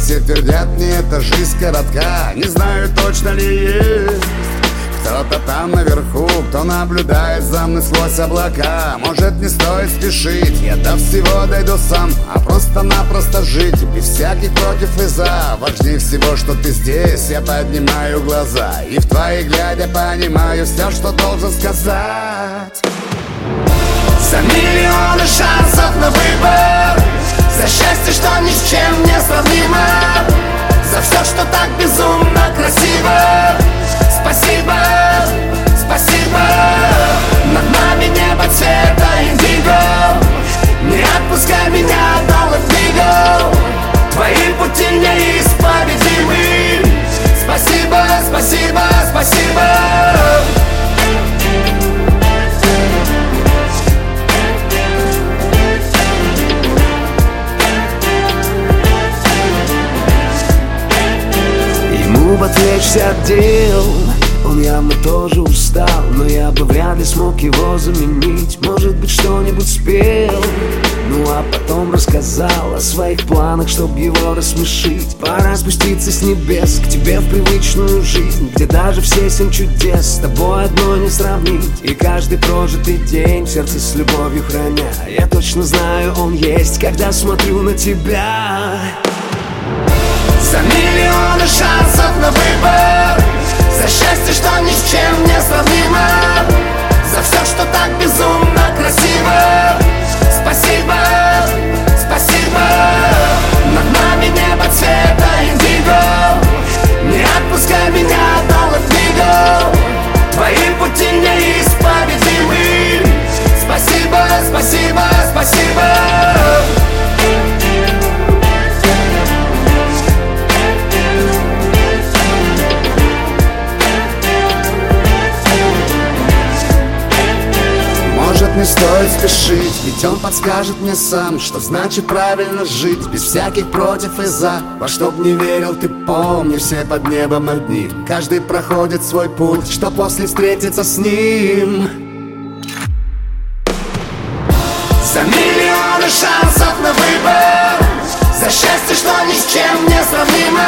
все твердят мне, эта жизнь коротка. Не знаю, точно ли есть кто-то там наверху, кто наблюдает за мной сквозь облака. Может, не стоит спешить, я до всего дойду сам, а просто-напросто жить без всяких против и за. Важнее всего, что ты здесь, я поднимаю глаза и в твои глядя понимаю все, что должен сказать. За миллионы шансов на выбор, за счастье, что ни с чем не сравнимо, за все, что так безумно красиво. Спасибо, спасибо. Над нами небо цвета индиго. Не отпускай меня до Латвиго. Твои пути неисповедимы. Спасибо, спасибо, спасибо. Ему отвлечься от дел, он явно тоже устал, но я бы вряд ли смог его заменить. Может быть, что-нибудь спел, ну а потом рассказал о своих планах, чтобы его рассмешить. Пора спуститься с небес к тебе в привычную жизнь, где даже все 7 чудес с тобой одно не сравнить. И каждый прожитый день в сердце с любовью храня, я точно знаю, он есть, когда смотрю на тебя. За миллионы шансов на выбор, за счастье, что ни с чем не сравнимо, за все, что так безумно красиво. Спасибо, спасибо. Над нами небо цвета индиго. Не отпускай меня до Латвиго. Твои пути неисповедимы. Спасибо, спасибо, спасибо. Не стоит спешить, ведь он подскажет мне сам, что значит правильно жить, без всяких против и за. Во что б не верил, ты помни, все под небом одни. Каждый проходит свой путь, что после встретиться с ним. За миллионы шансов на выбор, за счастье, что ни с чем не сравнимо,